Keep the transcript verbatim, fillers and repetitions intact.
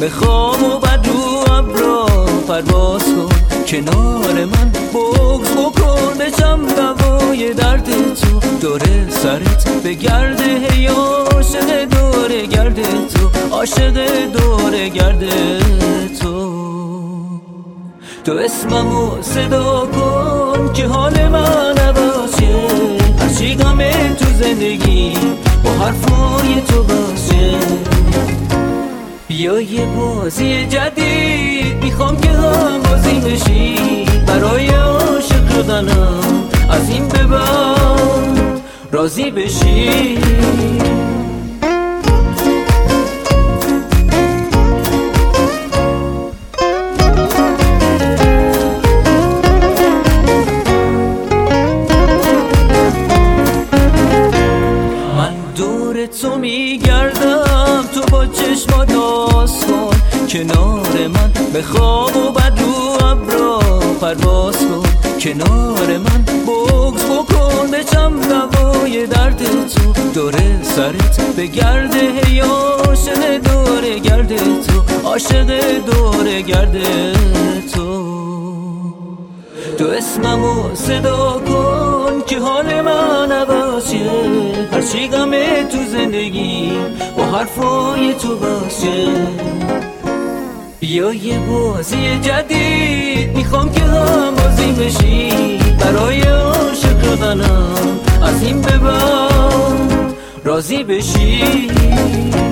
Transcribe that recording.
بخواب و بعد رو ابرا پرواز کن کنار من، بغض بکن بچم دوای درد تو، دوره سرت بگرده هی عاشق دوره گرد تو، عاشق دوره گرد تو. تو اسممو صدا کن که حال من عوضه، هرچی غمه تو زندگی با حرفای تو باشه. بیا یه بازی جدید میخوام که هم بازی بشی، برای عاشق شدنم از این به بعد راضی بشی. تو میگردم تو با چشمات ناز کن کنار من، بخواب و بعد رو ابرا پرواز کن کنار من، بغض بکن بچم دوای درد تو، دوره سرت بگرده هی عاشق دوره گرد تو، عاشق دوره گرد تو. تو اسممو صدا کن که حال من عوض شه، هرچی غمه تو زندگی با حرفای تو باشه. بیا یه بازی جدید میخوام که هم بازی بشی، برای عاشق شدنم از این به بعد راضی بشی.